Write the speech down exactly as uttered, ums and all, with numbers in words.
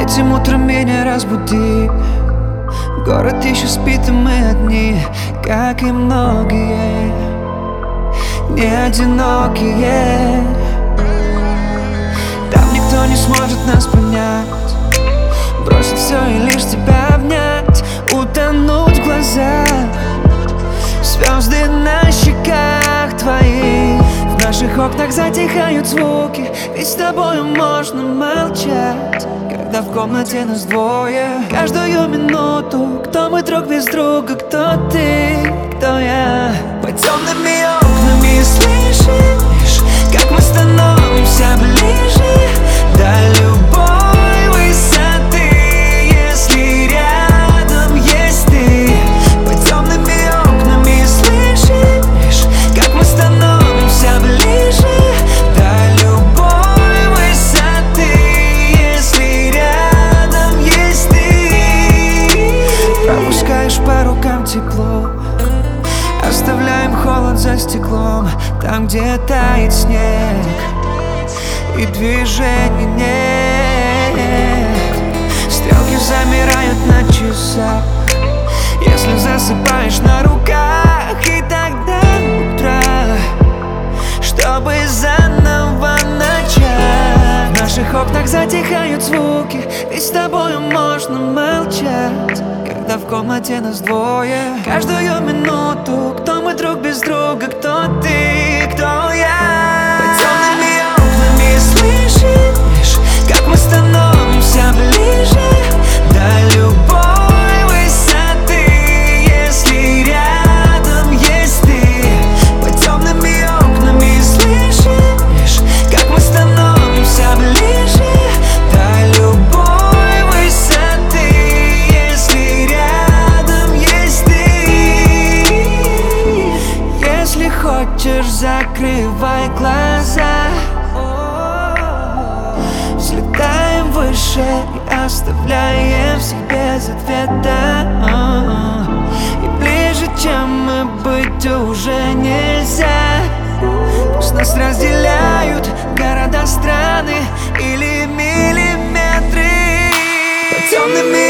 Этим утром меня разбуди. Город еще спит, и мы одни, как и многие, не одинокие. Там никто не сможет нас понять, бросить все и лишь тебя обнять, утонуть в глазах. Звезды на щеках твоих, в наших окнах затихают звуки, ведь с тобою можно молчать, когда в комнате нас двое. Каждую минуту, кто мы друг без друга, кто ты, кто я. Под темными окнами слышишь, как мы становимся ближе до любой высоты, если рядом есть ты. Под темными окнами слышишь, как мы становимся ближе до любой высоты, если рядом есть ты. Пропускаешь по рукам тепло, оставляем холод за стеклом, там, где тает снег и движений нет. Стрелки замирают на часах, если засыпаешь на руках, и тогда утро, чтобы заново начать. В наших окнах затихают звуки, ведь с тобою можно молчать, когда в комнате нас двое. Каждую минуту, кто мы друг без друга, кто ты, кто я. Под темными окнами слышишь, как мы становимся ближе до любой высоты, если рядом есть ты. Под темными окнами слышишь, как мы становимся ближе до любой высоты, если рядом есть ты. Если хочешь, закрывай глаза, взлетаем выше и оставляем всех без ответа. И ближе, чем мы, быть уже нельзя. Пусть нас разделяют города, страны или миллиметры. Под темными